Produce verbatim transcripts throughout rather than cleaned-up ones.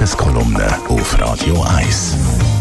Tageskolumne auf Radio eins.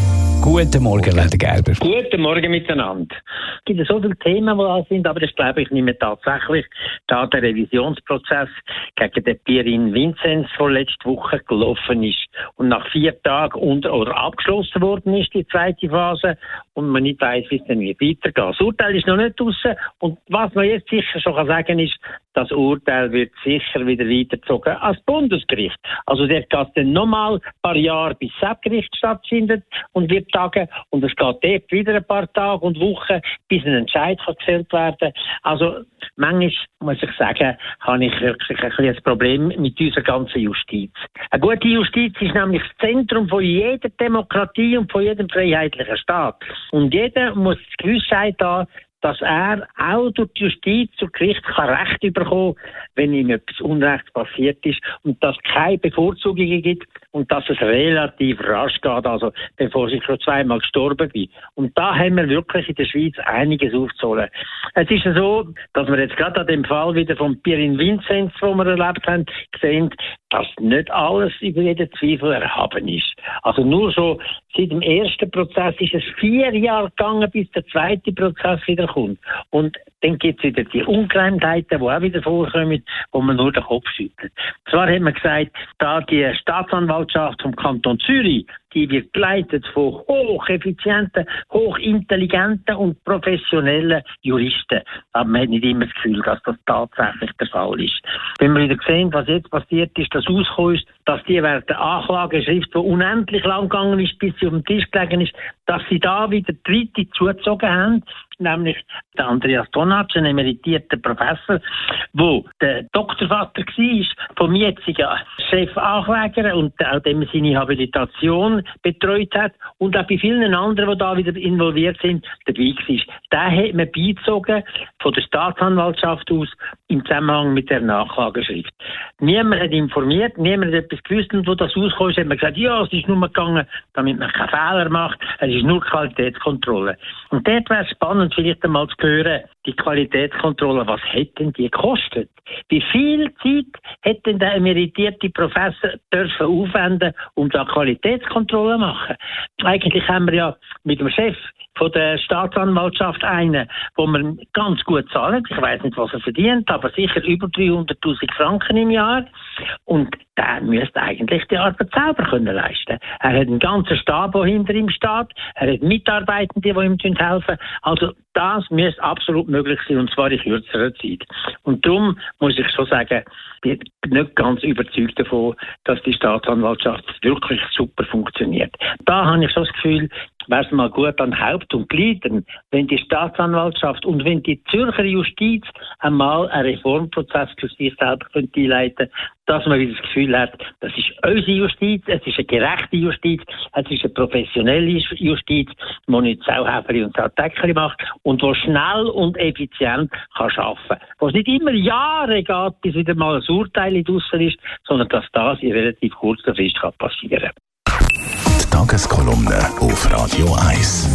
Guten Morgen, Leder Gerber. Guten Morgen miteinander. Es gibt so viele Themen, die da sind, aber das glaube ich nicht mehr tatsächlich. Da der Revisionsprozess gegen den Pierin Vinzenz vor letzter Woche gelaufen ist und nach vier Tagen unter oder abgeschlossen worden ist, die zweite Phase, und man nicht weiss, wie es dann weitergeht. Das Urteil ist noch nicht draussen, und was man jetzt sicher schon sagen kann, ist, das Urteil wird sicher wieder weitergezogen als Bundesgericht. Also der geht dann nochmal ein paar Jahre, bis das Gericht stattfindet und wird tagen, und es geht dort wieder ein paar Tage und Wochen, bis ein Entscheid kann gefällt werden. Also manchmal, muss ich sagen, habe ich wirklich ein bisschen ein Problem mit unserer ganzen Justiz. Eine gute Justiz ist nämlich das Zentrum von jeder Demokratie und von jedem freiheitlichen Staat. Und jeder muss die Gewissheit haben, dass er auch durch die Justiz zu Gericht kann Recht bekommen, wenn ihm etwas Unrecht passiert ist, und dass es keine Bevorzugungen gibt und dass es relativ rasch geht, also bevor ich schon zweimal gestorben bin. Und da haben wir wirklich in der Schweiz einiges aufzuholen. Es ist so, dass wir jetzt gerade an dem Fall wieder von Pierin Vinzenz, den wir erlebt haben, sehen, dass nicht alles über jeden Zweifel erhaben ist. Also nur so seit dem ersten Prozess ist es vier Jahre gegangen, bis der zweite Prozess wieder kommt. Und dann gibt es wieder die Ungereimtheiten, die auch wieder vorkommen, wo man nur den Kopf schüttelt. Zwar hat man gesagt, da die Staatsanwaltschaft vom Kanton Zürich, die wird geleitet von hocheffizienten, hochintelligenten und professionellen Juristen. Aber man hat nicht immer das Gefühl, dass das tatsächlich der Fall ist. Wenn wir wieder sehen, was jetzt passiert ist, dass rausgekommen ist, dass die während der Anklageschrift, die unendlich lang gegangen ist, bis sie auf dem Tisch gelegen ist, dass sie da wieder Dritte zugezogen haben, nämlich der Andreas Donatsch, ein emeritierter Professor, wo der Doktorvater war vom jetzigen Chefankläger und auch dem seine Habilitation betreut hat und auch bei vielen anderen, die da wieder involviert sind, dabei war. Den hat man beizogen von der Staatsanwaltschaft aus im Zusammenhang mit der Nachklageschrift. Niemand hat informiert, niemand hat etwas gewusst, und wo das rausgekommen ist, hat man gesagt, ja, es ist nur gegangen, damit man keinen Fehler macht, es ist nur Qualitätskontrolle. Und dort wäre es spannend, vielleicht einmal zu hören, die Qualitätskontrolle, was hätten die gekostet? Wie viel Zeit hätte der emeritierte Professor dürfen aufwenden, um da Qualitätskontrolle zu machen? Eigentlich haben wir ja mit dem Chef von der Staatsanwaltschaft einen, wo man ganz gut zahlt. Ich weiß nicht, was er verdient, aber sicher über dreihunderttausend Franken im Jahr. Und der müsste eigentlich die Arbeit selber können leisten. Er hat einen ganzen Stab, der hinter ihm steht. Er hat Mitarbeitende, die ihm helfen. Also das müsste absolut möglich sein, und zwar in kürzerer Zeit. Und darum muss ich schon sagen, ich bin nicht ganz überzeugt davon, dass die Staatsanwaltschaft wirklich super funktioniert. Da habe ich schon das Gefühl, wäre es mal gut an Haupt und Gliedern, wenn die Staatsanwaltschaft und wenn die Zürcher Justiz einmal einen Reformprozess für sich selber einleiten könnte, dass man wieder das Gefühl hat, das ist unsere Justiz, es ist eine gerechte Justiz, es ist eine professionelle Justiz, die nicht Sauhäferli und Sautäckli macht und die schnell und effizient kann arbeiten kann. Wo es nicht immer Jahre geht, bis wieder mal ein Urteil draussen ist, sondern dass das in relativ kurzer Frist passieren kann. Die Tageskolumne auf Radio eins.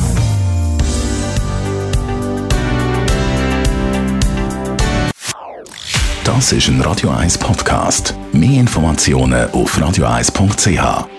Das ist ein Radio eins Podcast. Mehr Informationen auf radio eins punkt c h.